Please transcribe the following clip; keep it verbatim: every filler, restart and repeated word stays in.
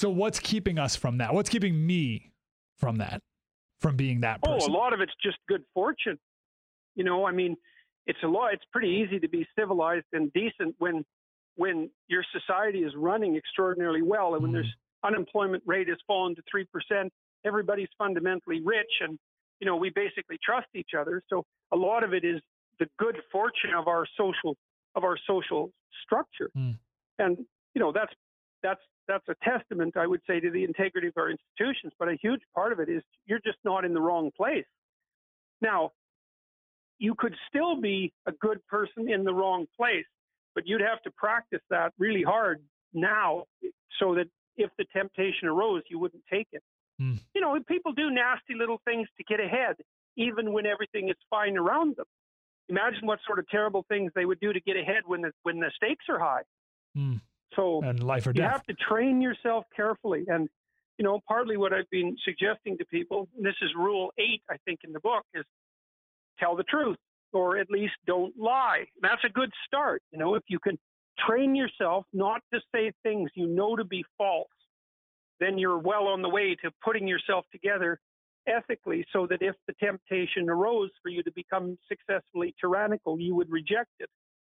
So what's keeping us from that? What's keeping me from that, from being that person? Oh, a lot of it's just good fortune. You know, I mean, it's a lot. It's pretty easy to be civilized and decent when when your society is running extraordinarily well, and when mm. there's unemployment rate has fallen to three percent. Everybody's fundamentally rich, and you know we basically trust each other. So a lot of it is the good fortune of our social of our social structure, mm. and you know that's that's that's a testament, I would say, to the integrity of our institutions. But a huge part of it is you're just not in the wrong place. Now, you could still be a good person in the wrong place, but you'd have to practice that really hard now so that if the temptation arose, you wouldn't take it. Mm. You know, people do nasty little things to get ahead, even when everything is fine around them. Imagine what sort of terrible things they would do to get ahead when the, when the stakes are high. Mm. So and life or you death. have to train yourself carefully. And, you know, partly what I've been suggesting to people, and this is rule eight, I think, in the book, is tell the truth, or at least don't lie. That's a good start. You know, if you can train yourself not to say things you know to be false, then you're well on the way to putting yourself together ethically so that if the temptation arose for you to become successfully tyrannical, you would reject it.